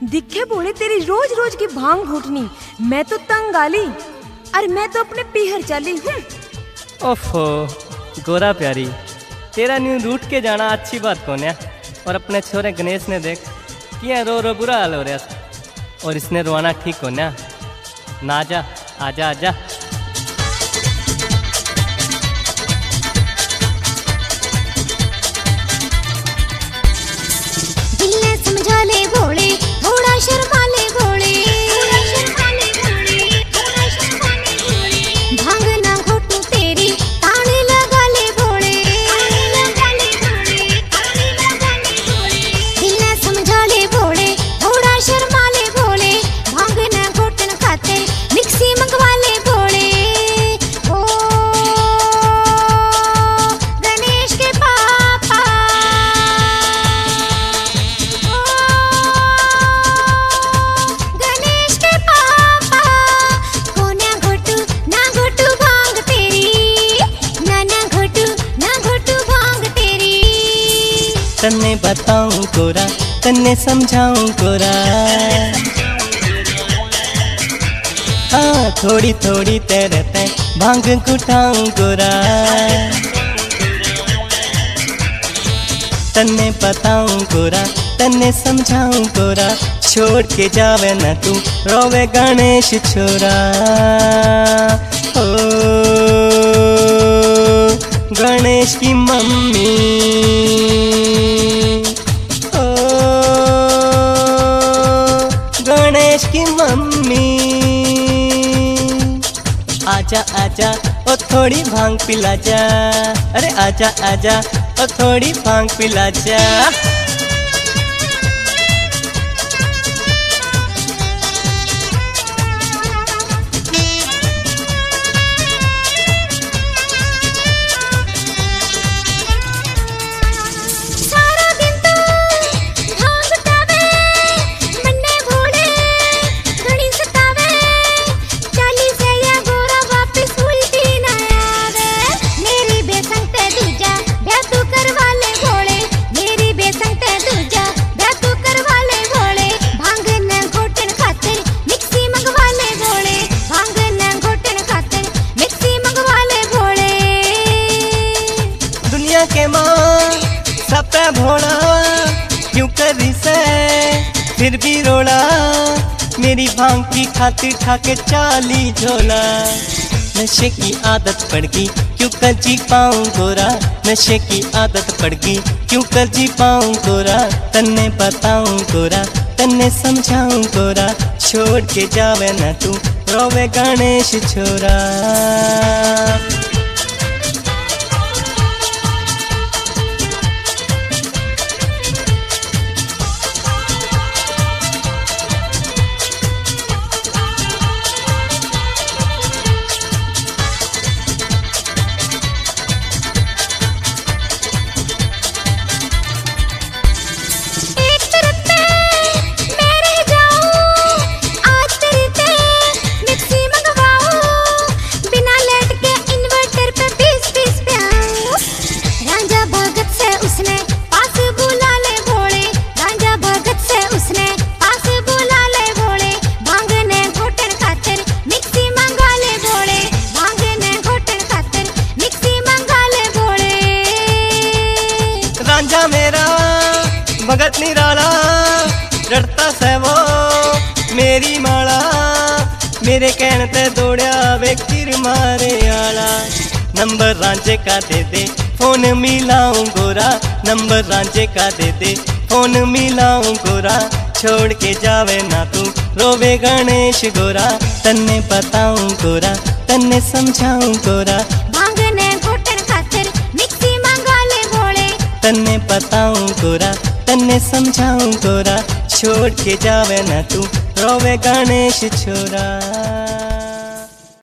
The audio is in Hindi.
दिखे बोले तेरी रोज रोज की भांग घुटनी, मैं तो तंग आली। अरे मैं तो अपने पीहर चली हूँ। ओफो गोरा प्यारी, तेरा न्यू रूट के जाना अच्छी बात कौन है। और अपने छोरे गणेश ने देख किया रो रो बुरा हाल हो रहा, और इसने रोना ठीक हो ना जा, आजा आजा। समझा ले भोले, थोड़ा शर्मा ले भोले, भांग ना घोटू तेरी तान लगा ले भोले, दिल ने समझा ले भोले, थोड़ा शर्मा ले भोले, भांग ना घोटन खाते मिक्सी मंगवा ले भोले। ओ गणेश के पापा, तन्ने बताऊं कोरा, तन्ने समझाऊं कोरा, हाँ थोड़ी थोड़ी तेरे ते भांग कुटाऊं कोरा। तन्ने बताऊं कोरा, तन्ने समझाऊं कोरा, छोड़ के जावे न तू रोवे गणेश छोरा। ओ गणेश की मम्मी, गणेश की मम्मी, आजा आजा ओ थोड़ी भांग पिला जा। अरे आजा आजा ओ थोड़ी भांग पिला जा। के माँ सब पे भोला क्यों करी से फिर भी रोला, मेरी भांग की खातिर ठाके चाली झोला। नशे की आदत पड़ गई क्यों कर जी पाऊं गोरा, नशे की आदत पड़ गई क्यों कर जी पाऊं गोरा। तन्ने बताऊं गोरा, तन्ने समझाऊं गोरा, छोड़ के जावे न तू रोवे गणेश छोरा। रांझा मेरा भगत निराला, रटता से वो मेरी माला, मेरे कहने ते दौड़या वे तीर मारे आला। नंबर रांझे का दे दे फोन मिलाऊं गोरा, नंबर रांझे का दे दे फोन मिलाऊं गोरा, छोड़ के जावे ना तू रोवे गणेश गोरा। तन्ने बताऊं गोरा, तन्ने समझाऊं गोरा, तन्ने बताऊं गोरा, तन्ने समझाऊं गोरा, छोड़ के जावे न तू रोवे गणेश छोरा।